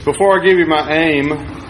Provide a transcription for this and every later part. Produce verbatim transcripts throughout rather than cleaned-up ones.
Before I give you my aim,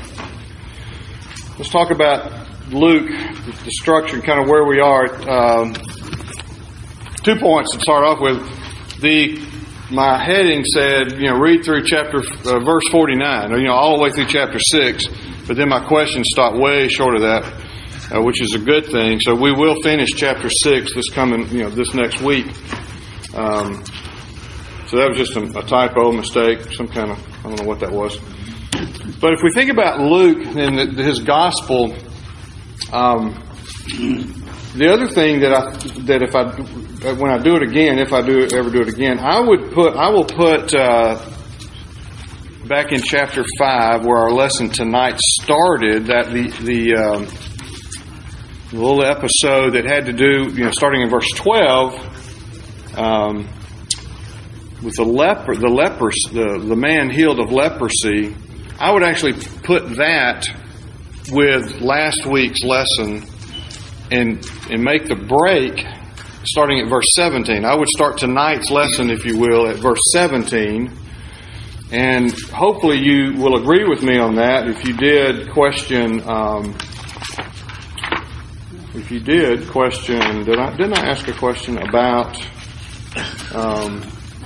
let's talk about Luke, the structure, and kind of where we are. Um, two points to start off with. The my heading said, you know, read through chapter uh, verse forty-nine, or, you know, all the way through chapter six. But then my question stopped way short of that, uh, which is a good thing. So we will finish chapter six this coming, you know, this next week. Um, so that was just a, a typo, mistake, some kind of, I don't know what that was. But if we think about Luke and the, his gospel, um, the other thing that I that if I when I do it again, if I do ever do it again, I would put I will put uh, back in chapter five where our lesson tonight started, that the the um, little episode that had to do, you know, starting in verse twelve. Um, with the leper, the lepers, the, the man healed of leprosy, I would actually put that with last week's lesson and and make the break starting at verse seventeen. I would start tonight's lesson, if you will, at verse seventeen. And hopefully you will agree with me on that. If you did question, um, if you did question, did I, didn't I ask a question about um,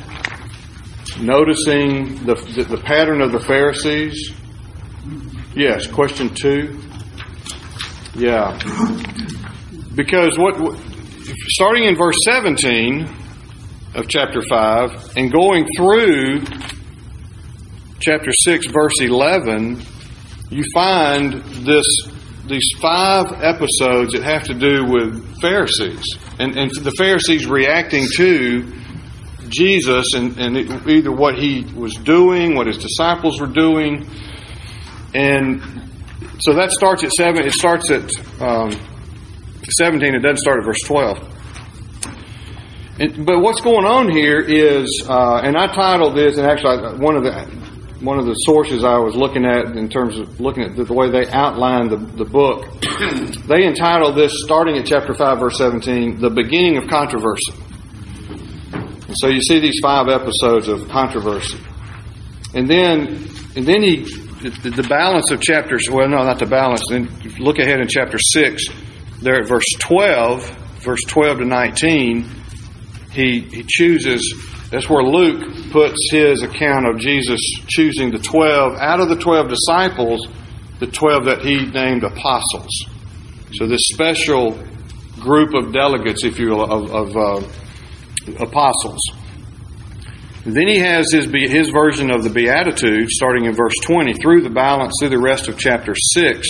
noticing the, the the pattern of the Pharisees? Yes, question two. Yeah, because what, what starting in verse seventeen of chapter five and going through chapter six, verse eleven, you find this these five episodes that have to do with Pharisees and and the Pharisees reacting to Jesus and, and either what he was doing, what his disciples were doing. And so that starts at seven. It starts at um, seventeen. It doesn't start at verse twelve. And, but what's going on here is, uh, and I titled this, and actually one of the one of the sources I was looking at in terms of looking at the, the way they outlined the, the book, they entitled this, starting at chapter five, verse seventeen, "The Beginning of Controversy." And so you see these five episodes of controversy, and then and then he. The, the balance of chapters, well, no, not the balance. Then look ahead in chapter six, there at verse twelve, verse twelve to nineteen, he, he chooses, that's where Luke puts his account of Jesus choosing the twelve, out of the twelve disciples, the twelve that he named apostles. So this special group of delegates, if you will, of, of uh, apostles. Then he has his his version of the Beatitudes, starting in verse twenty, through the balance, through the rest of chapter six.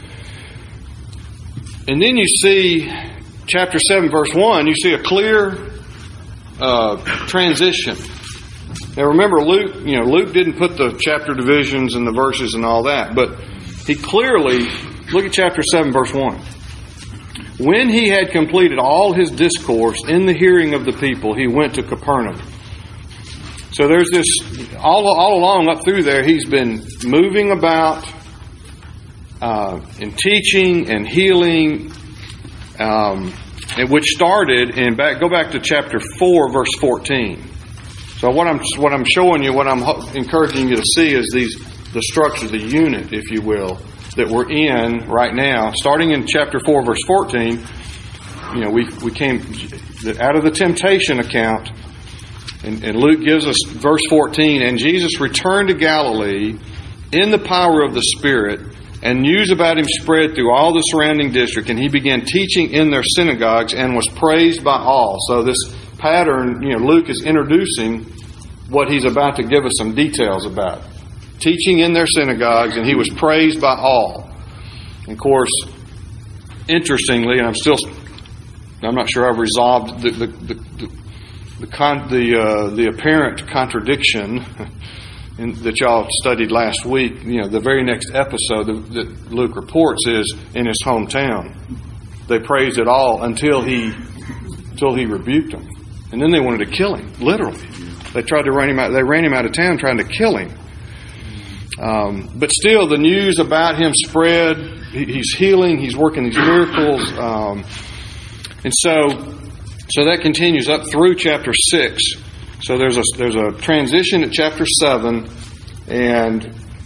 And then you see chapter seven, verse one, you see a clear uh, transition. Now remember, Luke, you know, Luke didn't put the chapter divisions and the verses and all that, but he clearly, look at chapter seven, verse one. "When he had completed all his discourse in the hearing of the people, he went to Capernaum." So there's this, all, all along up through there, he's been moving about uh, and teaching and healing, um, and which started in, back, go back to chapter four, verse fourteen. So what I'm what I'm showing you, what I'm encouraging you to see is these the structure, the unit, if you will, that we're in right now. Starting in chapter four, verse fourteen, you know, we we came out of the temptation account. And, and Luke gives us verse fourteen, "And Jesus returned to Galilee in the power of the Spirit, and news about him spread through all the surrounding district, and he began teaching in their synagogues and was praised by all." So this pattern, you know, Luke is introducing what he's about to give us some details about. Teaching in their synagogues, and he was praised by all. And of course, interestingly, and I'm still, I'm not sure I've resolved the the, the, the The con, the uh, the apparent contradiction in, that y'all studied last week. You know, the very next episode that, that Luke reports is in his hometown. They praised it all until he until he rebuked them, and then they wanted to kill him. Literally, they tried to run him out. They ran him out of town, trying to kill him. Um, but still, the news about him spread. He, he's healing. He's working these miracles, um, and so. So that continues up through chapter six. So there's a there's a transition at chapter seven, and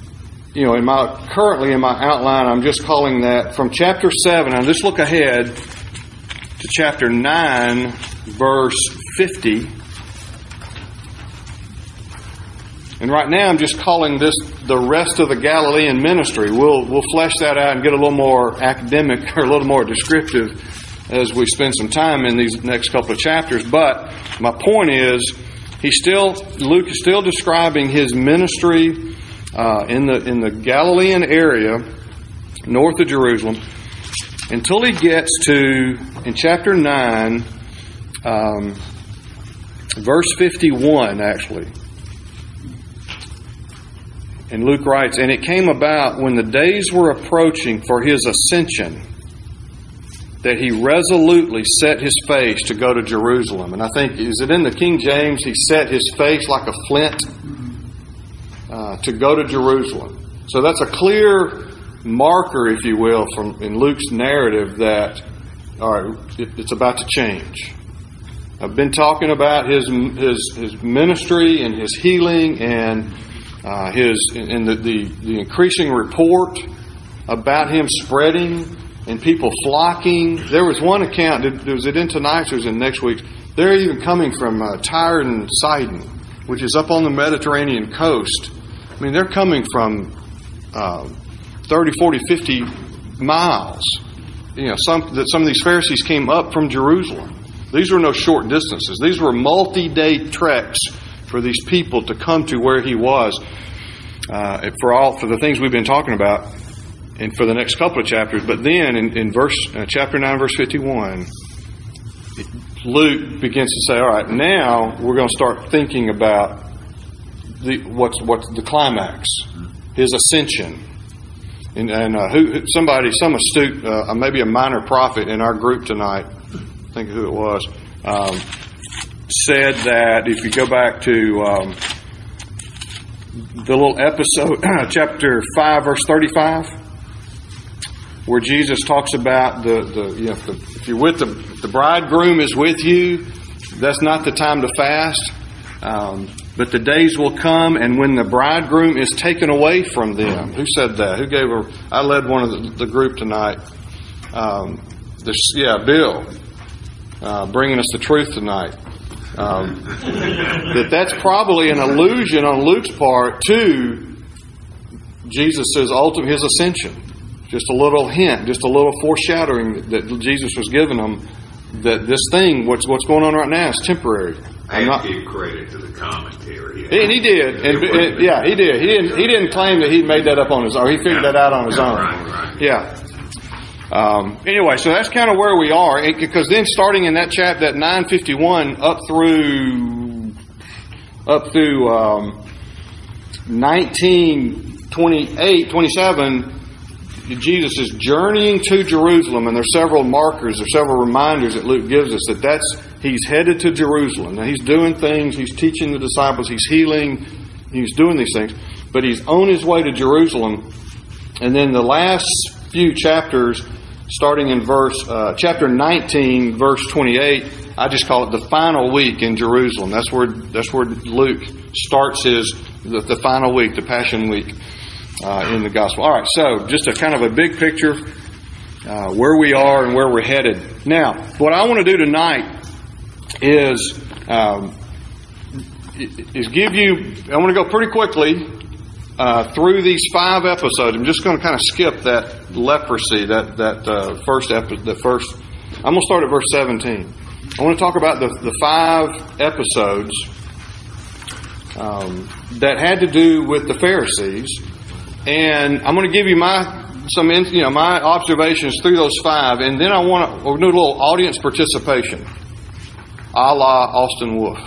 you know, in my currently in my outline, I'm just calling that from chapter seven. I'll just look ahead to chapter nine, verse fifty. And right now I'm just calling this the rest of the Galilean ministry. We'll we'll flesh that out and get a little more academic or a little more descriptive as we spend some time in these next couple of chapters. But my point is, he's still Luke is still describing his ministry uh, in the in the Galilean area north of Jerusalem until he gets to, in chapter nine, um, verse fifty-one, actually. And Luke writes, "And it came about when the days were approaching for his ascension, that he resolutely set his face to go to Jerusalem." And I think, is it in the King James, he set his face like a flint uh, to go to Jerusalem. So that's a clear marker, if you will, from in Luke's narrative that, all right, it, it's about to change. I've been talking about his his his ministry and his healing and uh, his and the, the the increasing report about him spreading and people flocking. There was one account, was it in tonight's or was it next week's? They're even coming from uh, Tyre and Sidon, which is up on the Mediterranean coast. I mean, they're coming from uh, thirty, forty, fifty miles. You know, some that some of these Pharisees came up from Jerusalem. These were no short distances. These were multi-day treks for these people to come to where he was. Uh, for all for the things we've been talking about, and for the next couple of chapters. But then in, in verse uh, chapter nine, verse fifty-one, Luke begins to say, all right, now we're going to start thinking about the what's what's the climax, his ascension. And, and uh, who somebody, some astute, uh, maybe a minor prophet in our group tonight, I think who it was, um, said that if you go back to um, the little episode, chapter five, verse thirty-five, where Jesus talks about the, the you know, if, the, if you're with the, the bridegroom is with you, that's not the time to fast. Um, but the days will come, and when the bridegroom is taken away from them. Who said that? Who gave a? I led one of the, the group tonight. Um, this, yeah, Bill, uh, bringing us the truth tonight. Um, that that's probably an allusion on Luke's part to Jesus' ultimate his ascension. Just a little hint, just a little foreshadowing that, that Jesus was giving them that this thing, what's what's going on right now, is temporary. I have to give credit to the commentary. And he did, and, and yeah, he did. He didn't. He didn't claim that he made that up on his own. He figured that out on his own. Right, right. Yeah. Um, anyway, so that's kind of where we are, because then starting in that chapter, that nine fifty-one up through up through um, nineteen twenty-eight, twenty-seven. Jesus is journeying to Jerusalem, and there's several markers, there's several reminders that Luke gives us that that's he's headed to Jerusalem. Now he's doing things, he's teaching the disciples, he's healing, he's doing these things, but he's on his way to Jerusalem. And then the last few chapters, starting in verse uh, chapter nineteen, verse twenty-eight, I just call it the final week in Jerusalem. That's where that's where Luke starts his the, the final week, the Passion Week. Uh, in the gospel. All right, so just a kind of a big picture, uh, where we are and where we're headed. Now, what I want to do tonight is um, is give you. I want to go pretty quickly uh, through these five episodes. I'm just going to kind of skip that leprosy, that that uh, first epi- the first. I'm going to start at verse seventeen. I want to talk about the the five episodes um, that had to do with the Pharisees. And I'm going to give you my some you know my observations through those five, and then I want to we'll do a little audience participation, a la Austin Wolf.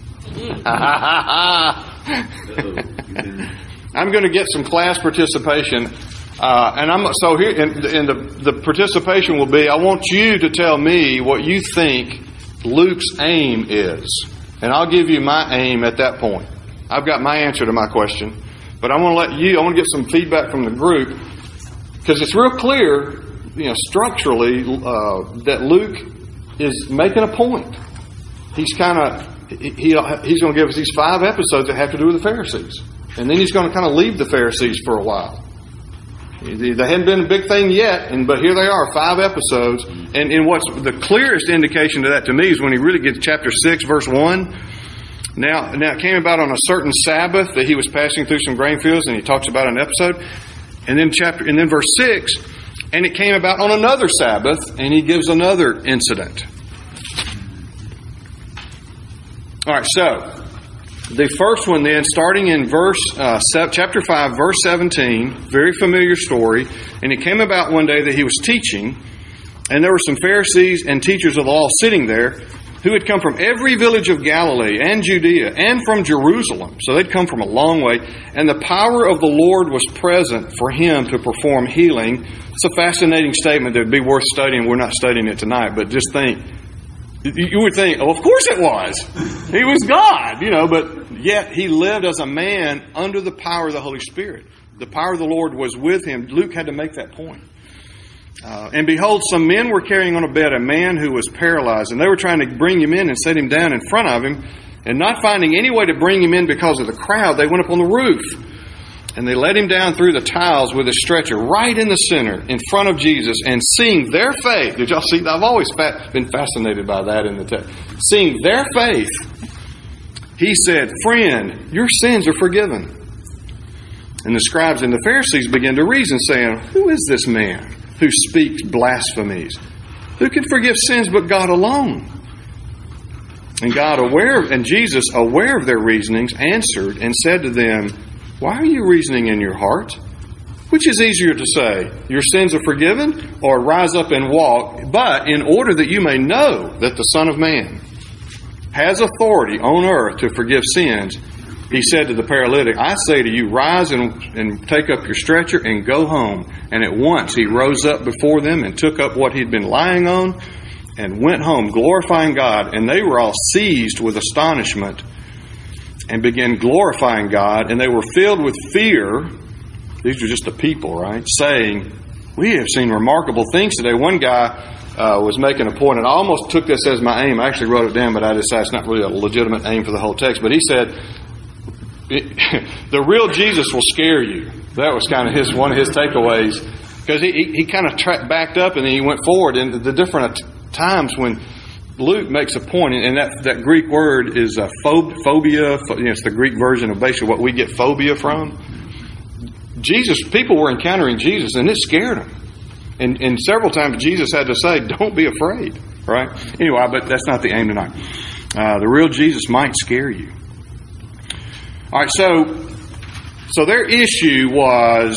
I'm going to get some class participation, uh, and I'm so here. And, and the the participation will be: I want you to tell me what you think Luke's aim is, and I'll give you my aim at that point. I've got my answer to my question. But I want to let you, I want to get some feedback from the group, because it's real clear, you know, structurally, uh, that Luke is making a point. He's kind of, he, he he's going to give us these five episodes that have to do with the Pharisees. And then he's going to kind of leave the Pharisees for a while. They hadn't been a big thing yet, and but here they are, five episodes. And, and what's the clearest indication to that to me is when he really gets chapter six, verse one. Now, now it came about on a certain Sabbath that he was passing through some grain fields, and he talks about an episode. And then chapter, and then verse six, and it came about on another Sabbath, and he gives another incident. All right, so the first one then, starting in verse uh, chapter five, verse seventeen, very familiar story. And it came about one day that he was teaching, and there were some Pharisees and teachers of the law sitting there who had come from every village of Galilee and Judea and from Jerusalem. So they'd come from a long way. And the power of the Lord was present for him to perform healing. It's a fascinating statement that would be worth studying. We're not studying it tonight, but just think. You would think, oh, of course it was. He was God, you know, but yet he lived as a man under the power of the Holy Spirit. The power of the Lord was with him. Luke had to make that point. Uh, and behold, some men were carrying on a bed a man who was paralyzed, and they were trying to bring him in and set him down in front of him. And not finding any way to bring him in because of the crowd, they went up on the roof. And they let him down through the tiles with a stretcher right in the center in front of Jesus. And seeing their faith, did y'all see? I've always been fascinated by that in the text. Seeing their faith, he said, "Friend, your sins are forgiven." And the scribes and the Pharisees began to reason, saying, "Who is this man who speaks blasphemies? Who can forgive sins but God alone?" And God, aware of, and Jesus, aware of their reasonings, answered and said to them, "Why are you reasoning in your heart? Which is easier to say, your sins are forgiven, or rise up and walk? But in order that you may know that the Son of Man has authority on earth to forgive sins," he said to the paralytic, "I say to you, rise and, and take up your stretcher and go home." And at once he rose up before them and took up what he'd been lying on and went home, glorifying God. And they were all seized with astonishment and began glorifying God. And they were filled with fear. These are just the people, right? Saying, "We have seen remarkable things today." One guy uh, was making a point, and I almost took this as my aim. I actually wrote it down, but I decided it's not really a legitimate aim for the whole text. But he said, the real Jesus will scare you. That was kind of his one of his takeaways, because he, he, he kind of tra- backed up and then he went forward. And the different times when Luke makes a point, and that, that Greek word is uh, phob- phobia. You know, it's the Greek version of basically what we get phobia from. Jesus, people were encountering Jesus, and it scared them. And, and several times Jesus had to say, "Don't be afraid." Right? Anyway, but that's not the aim tonight. Uh, the real Jesus might scare you. All right, so so their issue was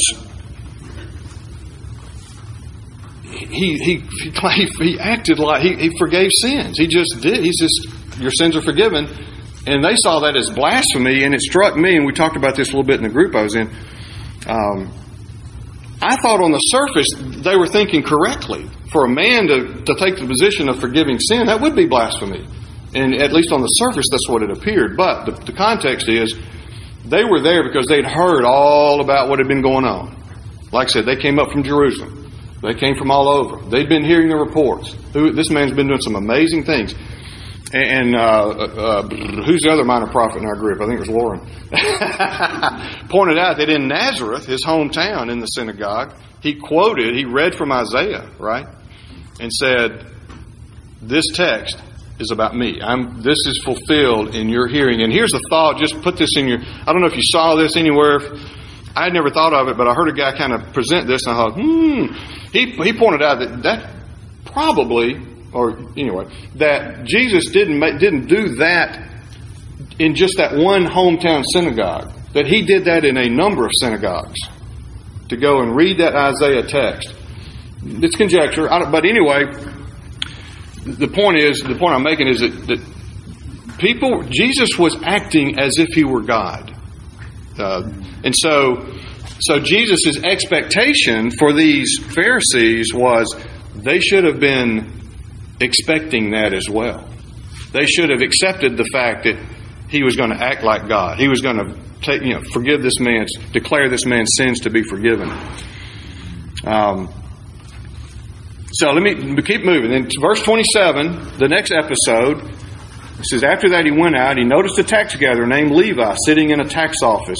he he he, he acted like he, he forgave sins. He just did. He just, your sins are forgiven, and they saw that as blasphemy. And it struck me, and we talked about this a little bit in the group I was in. Um, I thought on the surface they were thinking correctly. For a man to, to take the position of forgiving sin, that would be blasphemy. And at least on the surface, that's what it appeared. But the, the context is, they were there because they'd heard all about what had been going on. Like I said, they came up from Jerusalem. They came from all over. They'd been hearing the reports. This man's been doing some amazing things. And uh, uh, who's the other minor prophet in our group? I think it was Lauren. Pointed out that in Nazareth, his hometown, in the synagogue, he quoted, he read from Isaiah, right? And said, "This text is about me. I'm, this is fulfilled in your hearing." And here's a thought, just put this in your, I don't know if you saw this anywhere. I had never thought of it, but I heard a guy kind of present this, and I thought, hmm. He, he pointed out that that probably, or anyway, that Jesus didn't make, didn't do that in just that one hometown synagogue. That he did that in a number of synagogues. To go and read that Isaiah text. It's conjecture, I don't, but anyway, the point is, the point I'm making is that, that people, Jesus was acting as if he were God. Uh, and so, so Jesus' expectation for these Pharisees was they should have been expecting that as well. They should have accepted the fact that he was going to act like God. He was going to take, you know, forgive this man's, declare this man's sins to be forgiven. Um, so let me keep moving. In verse twenty-seven, the next episode, it says, "After that he went out, he noticed a tax gatherer named Levi sitting in a tax office.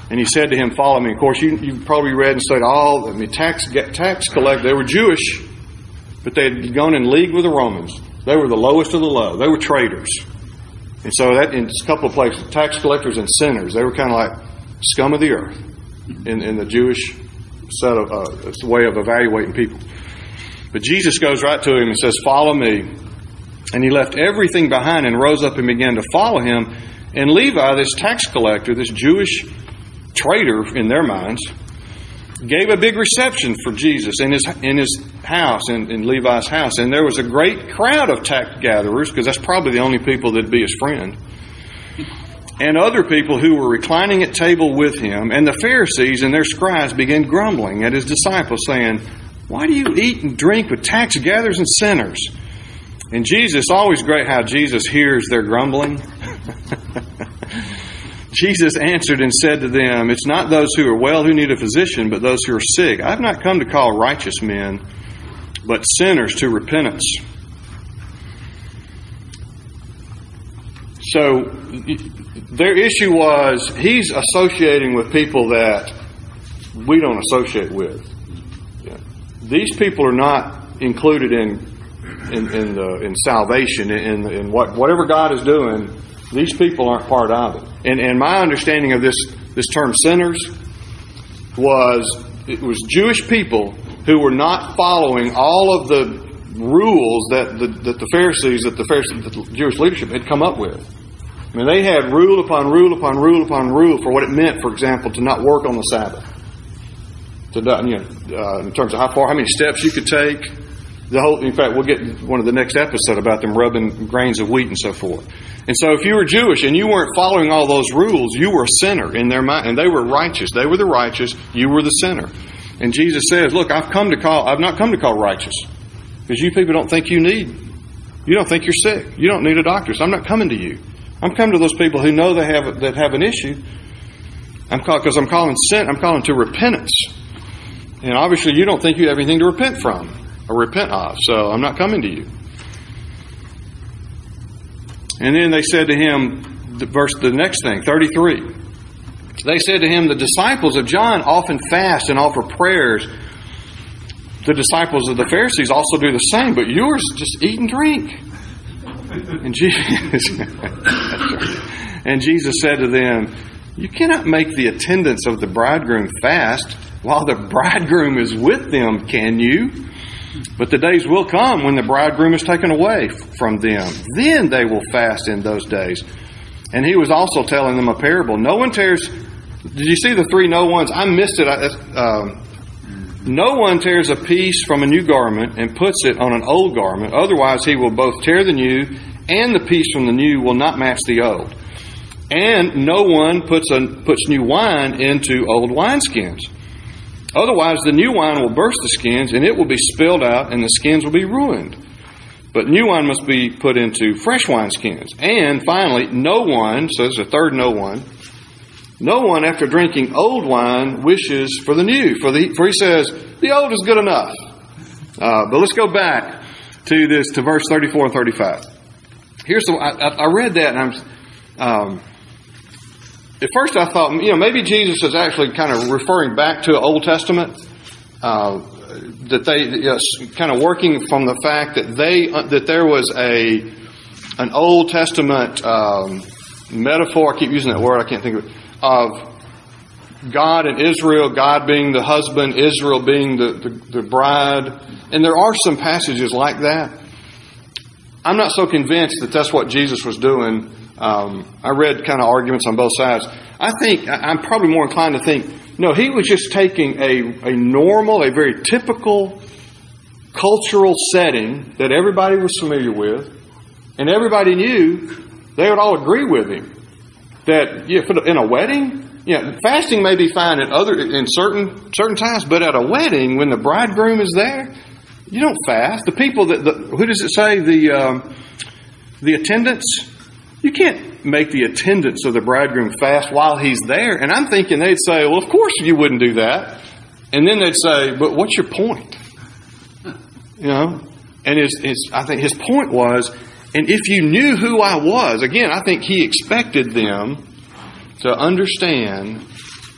And he said to him, follow me. Of course, you, you've probably read and studied all, I mean, tax, tax collectors, they were Jewish, but they had gone in league with the Romans. They were the lowest of the low. They were traitors. And so that in a couple of places, tax collectors and sinners, they were kind of like scum of the earth in, in the Jewish set of uh, way of evaluating people. But Jesus goes right to him and says, follow me. And he left everything behind and rose up and began to follow him. And Levi, this tax collector, this Jewish traitor in their minds, gave a big reception for Jesus in his in his house, in, in Levi's house. And there was a great crowd of tax gatherers, because that's probably the only people that'd be his friend, and other people who were reclining at table with him. And the Pharisees and their scribes began grumbling at his disciples, saying, why do you eat and drink with tax gatherers and sinners? And Jesus, always great how Jesus hears their grumbling. Jesus answered and said to them, it's not those who are well who need a physician, but those who are sick. I've not come to call righteous men, but sinners to repentance. So their issue was, he's associating with people that we don't associate with. Yeah. These people are not included in in in, the, in salvation, in, in what whatever God is doing. These people aren't part of it. And and my understanding of this this term sinners was, it was Jewish people who were not following all of the rules that the, that the Pharisees, that the Pharisees, the Jewish leadership had come up with. I mean, they had rule upon rule upon rule upon rule for what it meant, for example, to not work on the Sabbath. To not, you know, uh, in terms of how far, how many steps you could take. The whole, in fact, we'll get one of the next episode about them rubbing grains of wheat and so forth. And so if you were Jewish and you weren't following all those rules, you were a sinner in their mind. And they were righteous. They were the righteous. You were the sinner. And Jesus says, look, I've come to call, I've not come to call righteous. Because you people don't think you need, you don't think you're sick. You don't need a doctor. So I'm not coming to you. I'm coming to those people who know they have, that have an issue. I'm called, because I'm calling sin, I'm calling to repentance. And obviously you don't think you have anything to repent from or repent of. So I'm not coming to you. And then they said to him, the verse, the next thing, thirty-three. They said to him, the disciples of John often fast and offer prayers. The disciples of the Pharisees also do the same, but yours just eat and drink. And Jesus, and Jesus said to them, you cannot make the attendants of the bridegroom fast while the bridegroom is with them, can you? But the days will come when the bridegroom is taken away from them. Then they will fast in those days. And he was also telling them a parable. No one tears... Did you see the three no ones? I missed it. Uh, no one tears a piece from a new garment and puts it on an old garment. Otherwise he will both tear the new, and the piece from the new will not match the old. And no one puts a, puts new wine into old wineskins. Otherwise, the new wine will burst the skins, and it will be spilled out, and the skins will be ruined. But new wine must be put into fresh wineskins. And finally, no one, so there's a third no one, no one after drinking old wine wishes for the new. For, the, for he says, the old is good enough. Uh, but let's go back to this, to verse thirty-four and thirty-five. Here's the, I, I read that, and I'm... Um, At first I thought, you know, maybe Jesus is actually kind of referring back to the Old Testament, uh, that they, you know, kind of working from the fact that they, uh, that there was a, an Old Testament um, metaphor, I keep using that word, I can't think of it, of God and Israel, God being the husband, Israel being the, the, the bride. And there are some passages like that. I'm not so convinced that that's what Jesus was doing. Um, I read kind of arguments on both sides. I think, I'm probably more inclined to think, no, he was just taking a, a normal, a very typical cultural setting that everybody was familiar with, and everybody knew, they would all agree with him. That yeah, in a wedding, yeah, fasting may be fine in other in certain certain times, but at a wedding, when the bridegroom is there, you don't fast. The people that, the, who does it say, the um, the attendants, you can't make the attendants of the bridegroom fast while he's there. And I'm thinking they'd say, well, of course you wouldn't do that. And then they'd say, but what's your point? You know? And his, his, I think his point was, and if you knew who I was, again, I think he expected them to understand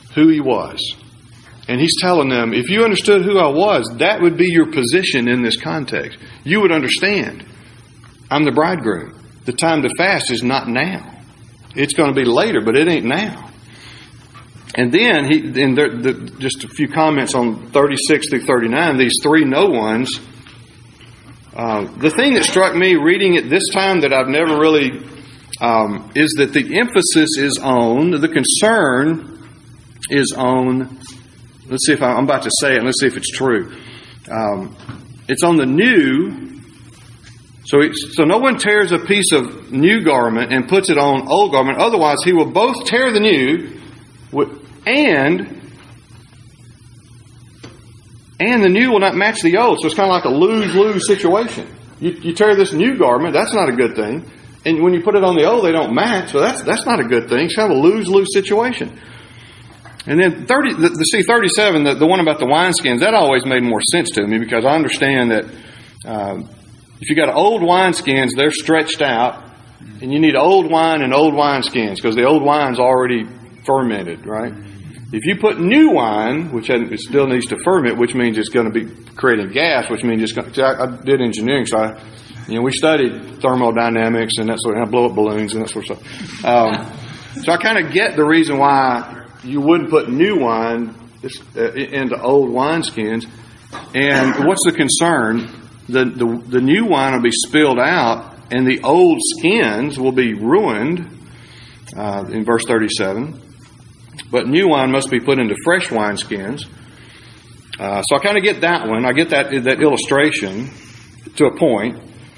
who He was. And He's telling them, if you understood who I was, that would be your position in this context. You would understand. I'm the bridegroom. The time to fast is not now. It's going to be later, but it ain't now. And then, he, and there, the, just a few comments on thirty-six through thirty-nine, these three no ones. Uh, the thing that struck me reading it this time that I've never really, um, is that the emphasis is on, the concern is on, let's see if I, I'm about to say it, let's see if it's true. Um, it's on the new. So, he, so no one tears a piece of new garment and puts it on old garment. Otherwise, he will both tear the new and and the new will not match the old. So it's kind of like a lose-lose situation. You, you tear this new garment, that's not a good thing. And when you put it on the old, they don't match. So that's that's not a good thing. It's kind of a lose-lose situation. And then thirty, the, the see thirty-seven, the, the one about the wineskins, that always made more sense to me because I understand that. Uh, If you got old wineskins, they're stretched out, and you need old wine and old wineskins because the old wine's already fermented, right? If you put new wine, which it still needs to ferment, which means it's going to be creating gas, which means it's going to, I, I did engineering, so I, you know, we studied thermodynamics and that sort of, and I blow up balloons and that sort of stuff. Um, so I kind of get the reason why you wouldn't put new wine into old wineskins. And what's the concern? The, the the new wine will be spilled out, and the old skins will be ruined, uh, in verse thirty-seven. But new wine must be put into fresh wineskins. Uh, so I kind of get that one. I get that that illustration to a point.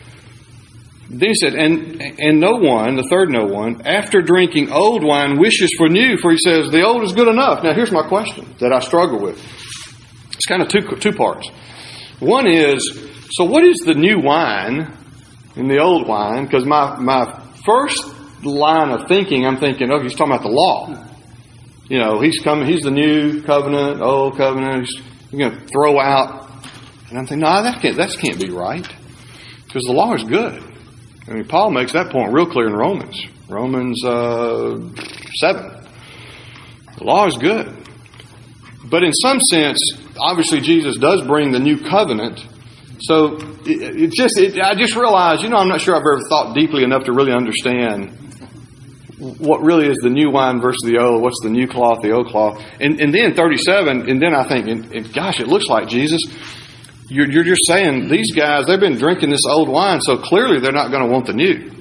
Then he said, and and no one, the third no one, after drinking old wine wishes for new, for he says, the old is good enough. Now here's my question that I struggle with. It's kind of two two parts. One is, so what is the new wine in the old wine? Because my, my first line of thinking, I'm thinking, oh, he's talking about the law. You know, he's coming, he's the new covenant, old covenant. He's, he's going to throw out. And I'm thinking, no, that can't, that can't be right. Because the law is good. I mean, Paul makes that point real clear in Romans. Romans uh, seven. The law is good. But in some sense, obviously Jesus does bring the new covenant. So it, it just, it, I just realized, you know, I'm not sure I've ever thought deeply enough to really understand what really is the new wine versus the old. What's the new cloth, the old cloth? And, and then thirty-seven, and then I think, and, and gosh, it looks like Jesus, you're, you're just saying these guys, they've been drinking this old wine, so clearly they're not going to want the new.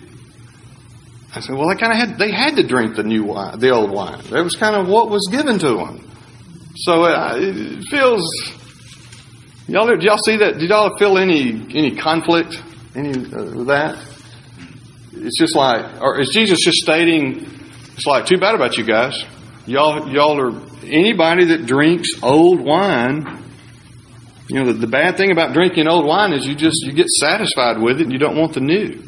I said, well, they kind of had, they had to drink the new wine, the old wine. That was kind of what was given to them. So uh, it feels. Y'all, did y'all see that? Did y'all feel any any conflict any uh, with that? It's just like, or is Jesus just stating? It's like, too bad about you guys. Y'all, y'all are anybody that drinks old wine. You know, the, the bad thing about drinking old wine is you just you get satisfied with it and you don't want the new.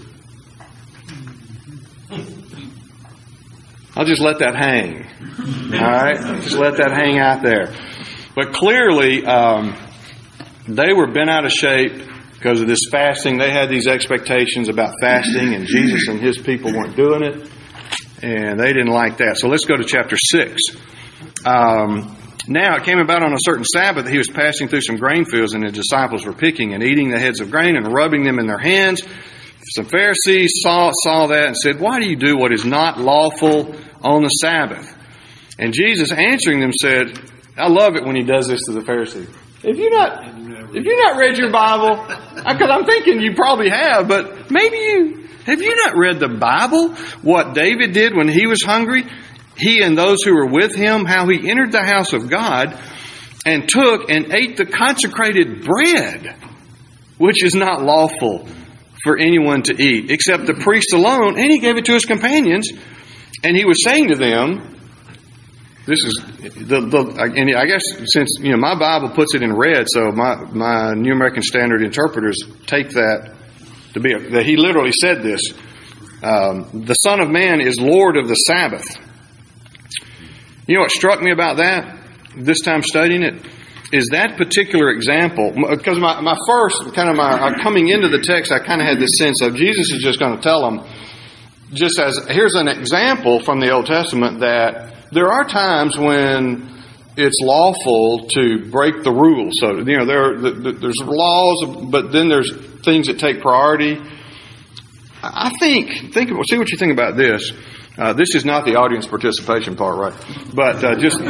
I'll just let that hang. All right, just let that hang out there. But clearly. Um, They were bent out of shape because of this fasting. They had these expectations about fasting, and Jesus and His people weren't doing it, and they didn't like that. So let's go to chapter six. Um, now it came about on a certain Sabbath that He was passing through some grain fields, and His disciples were picking and eating the heads of grain and rubbing them in their hands. Some Pharisees saw saw that and said, "Why do you do what is not lawful on the Sabbath?" And Jesus answering them said, I love it when He does this to the Pharisees. If you not, if you not read your Bible, because I'm thinking you probably have, but maybe you have you not read the Bible? What David did when he was hungry, he and those who were with him, how he entered the house of God and took and ate the consecrated bread, which is not lawful for anyone to eat except the priest alone, and he gave it to his companions, and he was saying to them. This is the, the and I guess since you know my Bible puts it in red, so my my New American Standard interpreters take that to be a, that he literally said this. Um, the Son of Man is Lord of the Sabbath. You know what struck me about that this time studying it is that particular example, because my my first kind of my coming into the text, I kind of had this sense of Jesus is just going to tell them, just as here's an example from the Old Testament that. There are times when it's lawful to break the rules. So, you know, there are, there's laws, but then there's things that take priority. I think, think, see what you think about this. Uh, this is not the audience participation part, right? But uh, just,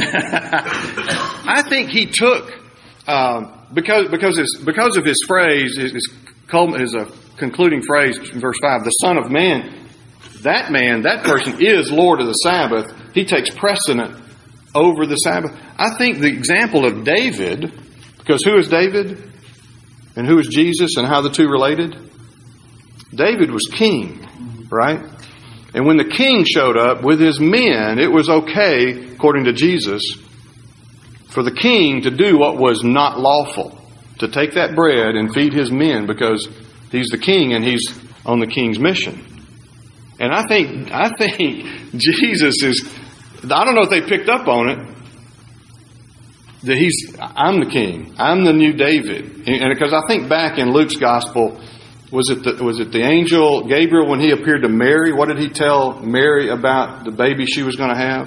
I think he took, um, because because his, because of his phrase, his, his, his uh, concluding phrase in verse five, the Son of Man, that man, that person is Lord of the Sabbath. He takes precedent over the Sabbath. I think the example of David, because who is David? And who is Jesus and how the two related? David was king, right? And when the king showed up with his men, it was okay, according to Jesus, for the king to do what was not lawful. To take that bread and feed his men because he's the king and he's on the king's mission. And I think, I think Jesus is, I don't know if they picked up on it, that he's, I'm the king. I'm the new David. And because I think back in Luke's gospel, Was it the, was it the angel Gabriel when he appeared to Mary? What did he tell Mary about the baby she was going to have?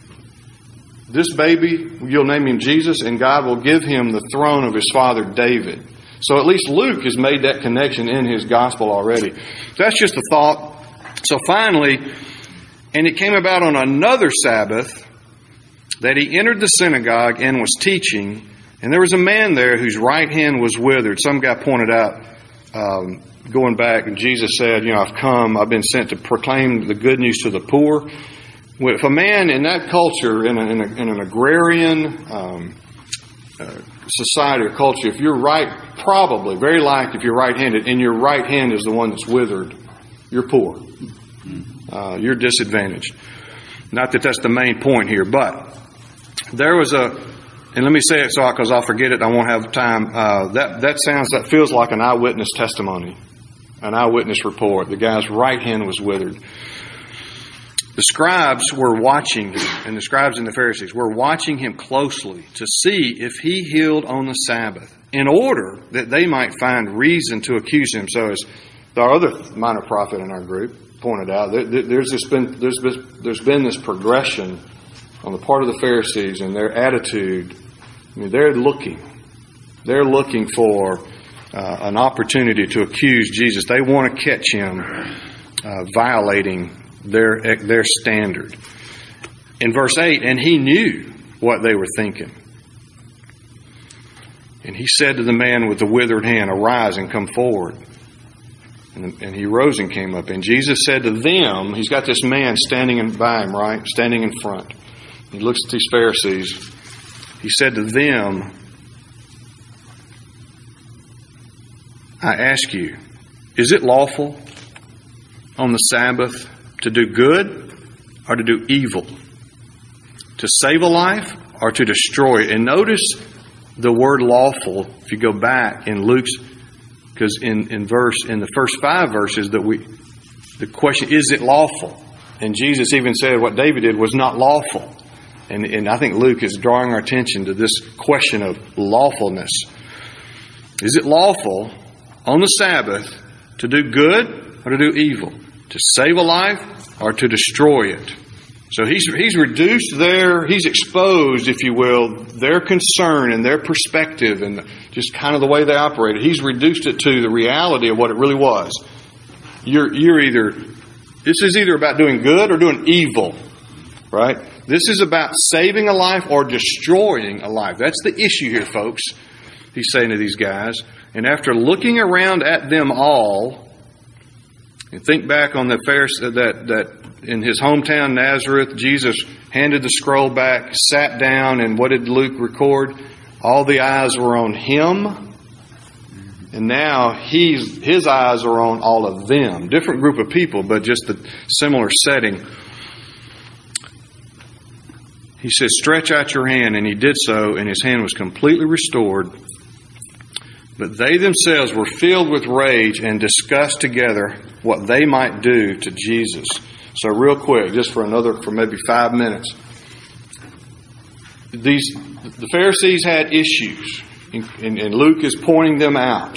This baby, you'll name him Jesus, and God will give him the throne of his father David. So at least Luke has made that connection in his gospel already. So that's just a thought. So finally, and it came about on another Sabbath that he entered the synagogue and was teaching, and there was a man there whose right hand was withered. Some guy pointed out, um, going back, and Jesus said, you know, I've come, I've been sent to proclaim the good news to the poor. If a man in that culture, in, a, in, a, in an agrarian um, uh, society or culture, if you're right, probably, very likely, if you're right-handed, and your right hand is the one that's withered, you're poor. Uh, you're disadvantaged. Not that that's the main point here, but there was a, and let me say it so because I'll forget it, I won't have time. Uh, that that sounds, that feels like an eyewitness testimony, an eyewitness report. The guy's right hand was withered. The scribes were watching him, and the scribes and the Pharisees were watching him closely to see if he healed on the Sabbath, in order that they might find reason to accuse him. So, as the other minor prophet in our group pointed out, there, there's this been there's been, there's been this progression on the part of the Pharisees and their attitude. I mean, they're looking, they're looking for uh, an opportunity to accuse Jesus. They want to catch him uh, violating their their standard. In verse eight, and he knew what they were thinking. And he said to the man with the withered hand, arise and come forward. And, and he rose and came up. And Jesus said to them, he's got this man standing in, by him, right? Standing in front. He looks at these Pharisees. He said to them, I ask you, is it lawful on the Sabbath to do good or to do evil? To save a life or to destroy it? And notice the word lawful, if you go back in Luke's, because in, in verse in the first five verses that we the question, is it lawful? And Jesus even said what David did was not lawful. And, and I think Luke is drawing our attention to this question of lawfulness. Is it lawful on the Sabbath to do good or to do evil? To save a life or to destroy it? So he's he's reduced their, he's exposed, if you will, their concern and their perspective and just kind of the way they operated. He's reduced it to the reality of what it really was. You're you're either, this is either about doing good or doing evil, right? This is about saving a life or destroying a life. That's the issue here, folks. He's saying to these guys. And after looking around at them all, and think back on the Pharisee, that that in his hometown Nazareth, Jesus handed the scroll back, sat down, and what did Luke record? All the eyes were on him, and now he's his eyes are on all of them. Different group of people, but just a similar setting. He says, stretch out your hand, and he did so, and his hand was completely restored. But they themselves were filled with rage and discussed together what they might do to Jesus. So real quick, just for another, for maybe five minutes. These, the Pharisees had issues, and, and Luke is pointing them out.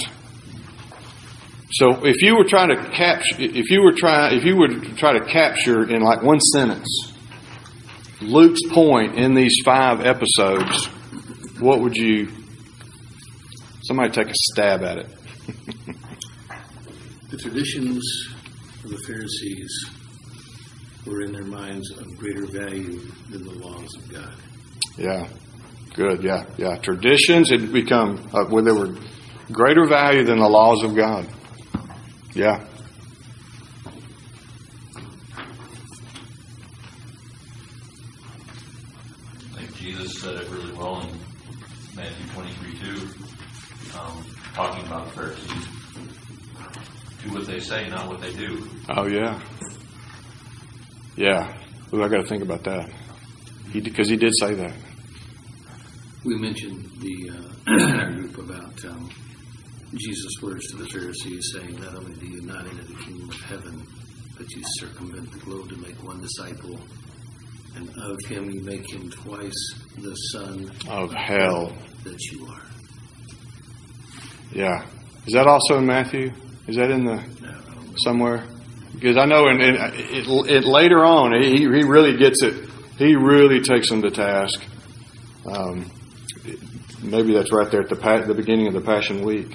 So if you were trying to capture, if you were trying, if you were to try to capture in like one sentence, Luke's point in these five episodes, what would you... Somebody take a stab at it. The traditions of the Pharisees were in their minds of greater value than the laws of God. Yeah, good, yeah, yeah. Traditions had become, uh, where they were greater value than the laws of God. Yeah. I think Jesus said it really well in Matthew twenty-three two, um, talking about the Pharisees. Do what they say, not what they do. Oh, yeah. Yeah. Ooh, I got to think about that. He Because he did say that. We mentioned the uh, in our group about um, Jesus' words to the Pharisees saying, not only do you not enter the kingdom of heaven, but you circumvent the globe to make one disciple, and of him you make him twice the son Of hell. that you are. Yeah. Is that also in Matthew? Is that in the No. somewhere? Because I know in, in it, it, later on, he, he really gets it. He really takes them to task. Um, maybe that's right there at the the beginning of the Passion Week.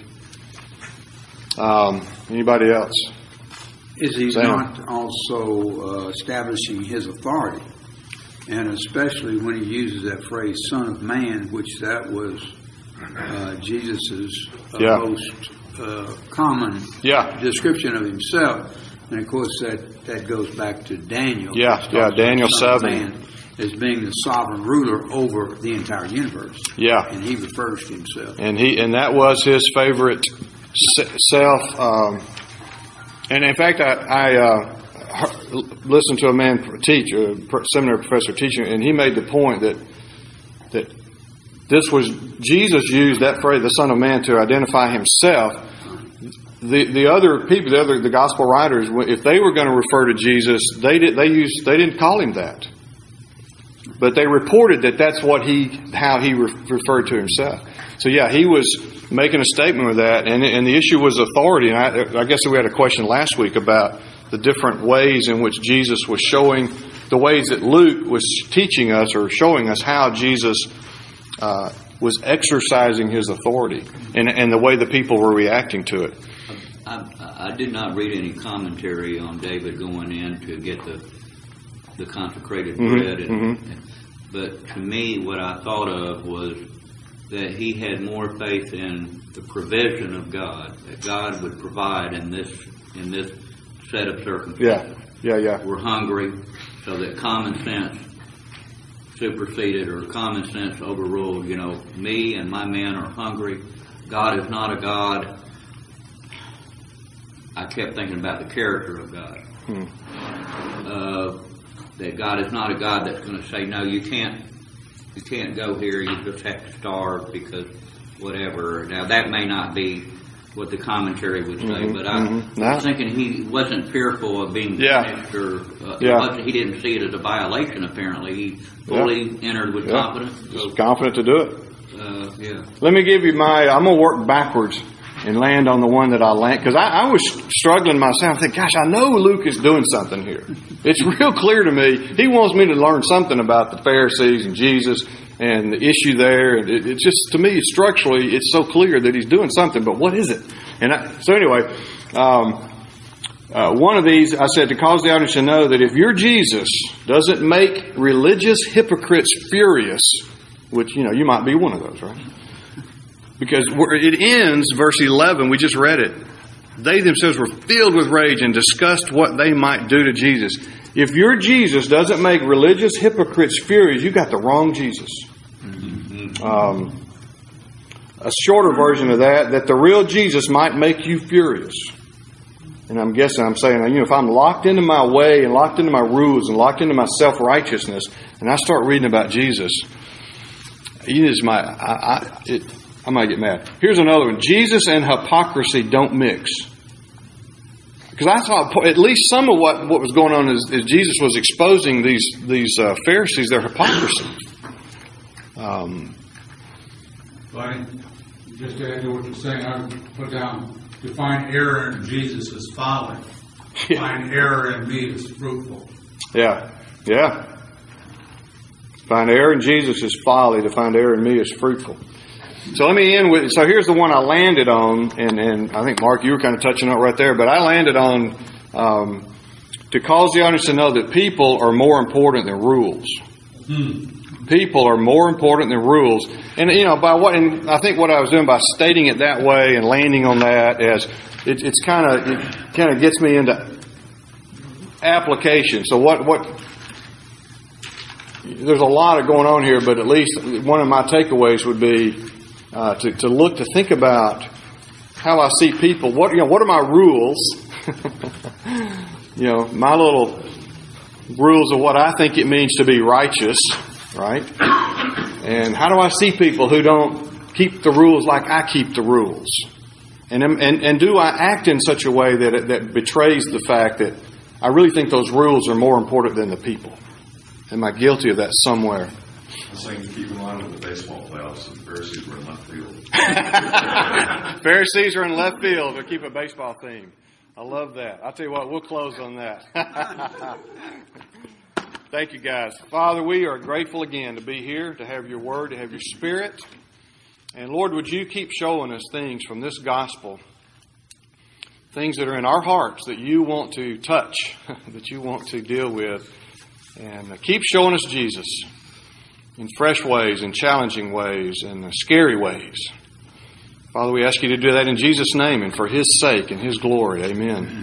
Um, anybody else? Is he Sam. not also uh, establishing his authority? And especially when he uses that phrase, Son of Man, which that was uh, Jesus' uh, Yeah. most uh, common Yeah. description of himself. And of course, that, that goes back to Daniel. Yeah, which talks yeah, about Daniel the Son of seven. Man as being the sovereign ruler over the entire universe. Yeah. And he refers to himself. And he and that was his favorite self. Um, and in fact, I, I uh, listened to a man teach, a seminary professor teaching, and he made the point that that this was Jesus used that phrase, the Son of Man, to identify himself. The the other people, the other the gospel writers, if they were going to refer to Jesus, they did they used they didn't call him that, but they reported that that's what he how he re- referred to himself. So yeah, he was making a statement with that, and and the issue was authority. And I, I guess we had a question last week about the different ways in which Jesus was showing, the ways that Luke was teaching us or showing us how Jesus uh, was exercising his authority, and and the way the people were reacting to it. I, I did not read any commentary on David going in to get the the consecrated Mm-hmm, bread, and, mm-hmm. and, but to me, what I thought of was that he had more faith in the provision of God, that God would provide in this in this set of circumstances. Yeah, yeah, yeah. We're hungry, so that common sense superseded or common sense overruled. You know, me and my men are hungry. God is not a God. I kept thinking about the character of God. Hmm. Uh, that God is not a God that's going to say, no, you can't, you can't go here. You just have to starve because whatever. Now that may not be what the commentary would say, Mm-hmm, but I mm-hmm. Nah. was thinking he wasn't fearful of being Yeah. punished, or uh, Yeah. it wasn't, he didn't see it as a violation. Apparently, he fully Yeah. entered with Yeah. confidence. So, Just confident to do it. uh, yeah. Let me give you my, I'm going to work backwards and land on the one that I land. Because I, I was struggling myself. I think, gosh, I know Luke is doing something here. It's real clear to me. He wants me to learn something about the Pharisees and Jesus and the issue there. And it, it's just, to me, structurally, it's so clear that he's doing something. But what is it? And I, so anyway, um, uh, one of these, I said, to cause the audience to know that if your Jesus doesn't make religious hypocrites furious, which, you know, you might be one of those, right? Because it ends, verse eleven, we just read it. They themselves were filled with rage and discussed what they might do to Jesus. If your Jesus doesn't make religious hypocrites furious, you got the wrong Jesus. Um, a shorter version of that, that the real Jesus might make you furious. And I'm guessing I'm saying, you know, if I'm locked into my way and locked into my rules and locked into my self-righteousness, and I start reading about Jesus, he is my, I, I, it, I might get mad. Here's another one. Jesus and hypocrisy don't mix. Because I thought at least some of what, what was going on is, is Jesus was exposing these these uh, Pharisees, their hypocrisy. Um, But just to add to what you're saying, I would put down, to find error in Jesus is folly. Yeah. Find error in me is fruitful. yeah, yeah. To find error in Jesus is folly. To find error in me is fruitful. So let me end with, so here's the one I landed on, and, and I think, Mark, you were kind of touching on it right there, but I landed on um, to cause the audience to know that people are more important than rules. Hmm. People are more important than rules. And, you know, by what, and I think what I was doing by stating it that way and landing on that as it, it's kind of, it kind of gets me into application. So what, what, there's a lot of going on here, but at least one of my takeaways would be uh, to, to look, to think about how I see people. What, you know, what are my rules? You know, my little rules of what I think it means to be righteous, right? And how do I see people who don't keep the rules like I keep the rules? And and and do I act in such a way that it, that betrays the fact that I really think those rules are more important than the people? Am I guilty of that somewhere? I was saying, keep in line with the baseball playoffs. The Pharisees were in left field. Pharisees are in left field to keep a baseball theme. I love that. I'll tell you what, we'll close on that. Thank you, guys. Father, we are grateful again to be here, to have your word, to have your spirit. And Lord, would you keep showing us things from this gospel, things that are in our hearts that you want to touch, that you want to deal with. And keep showing us Jesus in fresh ways, in challenging ways, in scary ways. Father, we ask you to do that in Jesus' name and for his sake and his glory. Amen.